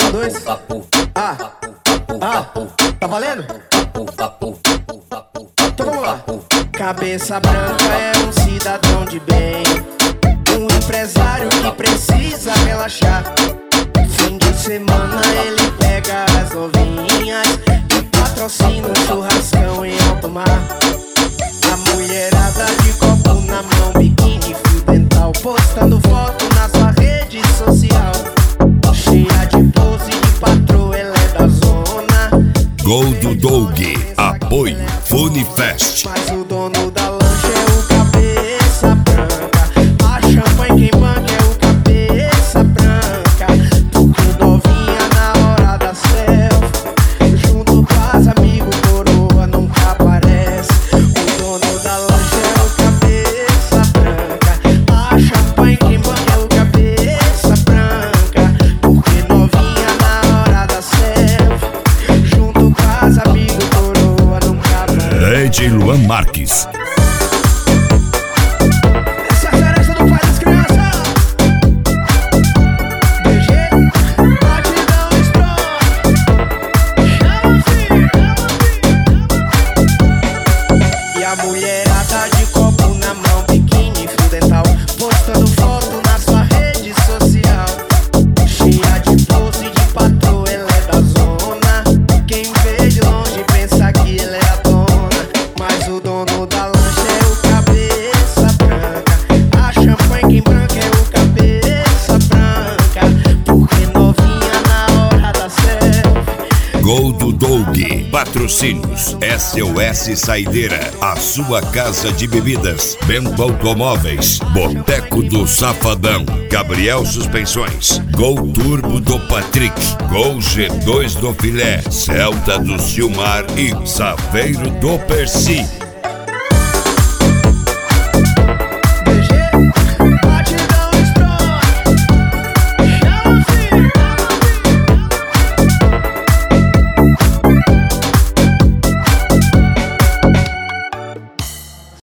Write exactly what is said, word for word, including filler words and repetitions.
dois. Ah, ah, tá valendo? Então vamos lá. Cabeça branca é um cidadão de bem, um empresário que precisa relaxar. Fim de semana ele pega as novinhas e patrocina um churrascão em alto mar. A mulherada de copo na mão, biquíni, fio dental, postando foto na sua rede social. Cheia de pose de patroa, ela é da zona. Gol do Doug, apoio Funifest. Mas o dono da lancha é o cabeça branca, a champanhe quem banca é o cabeça branca. Porque novinha na hora da selfie, junto com as amigos, coroa nunca aparece. O dono da lancha é o cabeça branca, a champanhe quem banca é o cabeça branca. Porque novinha na hora da selfie, junto com as amigos, coroa nunca aparece. Rede Luan Marques. Essa é a festa do pai das crianças. D G, batidão strong. Chama, filho, e a mulherada de copo na mão, biquíni, fio dental, postando foto na sua rede social. Cheia de pose de patroa, ela é da zona. Quem vê de longe pensa que ela é a dona. Mas o dono da lancha é o cabeça branca, a champanhe quem branca é o cabeça branca. Porque novinha na hora da selfie. Gol do Doug. Patrocínios S O S Saideira, a sua casa de bebidas. Bento Automóveis, Boteco do Safadão, Gabriel Suspensões, Gol Turbo do Patrick, Gol G dois do Filé, Celta do Silmar e Saveiro do Percy.